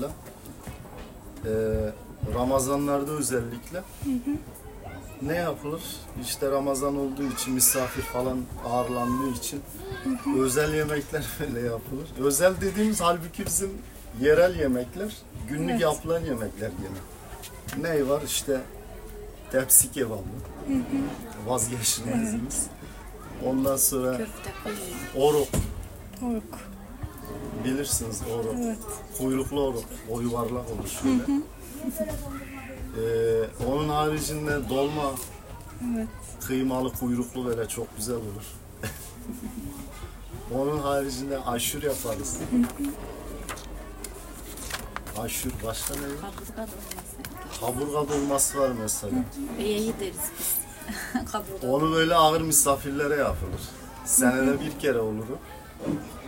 mesela. Ramazanlarda özellikle ne yapılır? İşte Ramazan olduğu için, misafir falan ağırlandığı için özel yemekler böyle yapılır. Özel dediğimiz halbuki bizim yerel yemekler, günlük yapılan yemekler gene. Ne var? İşte tepsi kebabı, vazgeçilmezimiz. Ondan sonra oruk. Oruk. Bilirsiniz oruk. Evet. Kuyruklu oruk. O yuvarlak olur şöyle. Onun haricinde dolma. Evet. Kıymalı, kuyruklu böyle çok güzel olur. Onun haricinde aşure yaparız. Aşure başka ne var? Kaburga dolması. Kaburga dolması var mesela. Beyeyi deriz biz. Kaburga. Onu böyle ağır misafirlere yapılır. Senede bir kere olur o.